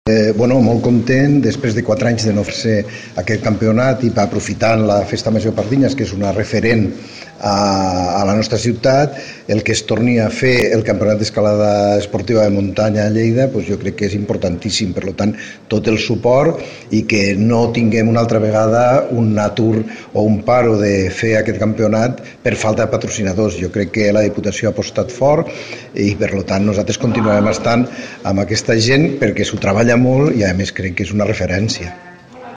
Molt content, després de 4 anys de no fer aquest campionat i aprofitant la Festa Major Pardinyes, que és una referent a la nostra ciutat, el que es torni a fer el campionat d'escalada esportiva de muntanya a Lleida, jo crec que és importantíssim. Per tant, tot el suport i que no tinguem una altra vegada un atur o un paro de fer aquest campionat per falta de patrocinadors. Jo crec que la Diputació ha apostat fort i, per tant, nosaltres continuarem estant amb aquesta gent perquè s'ho treballa molt i, a més, crec que és una referència.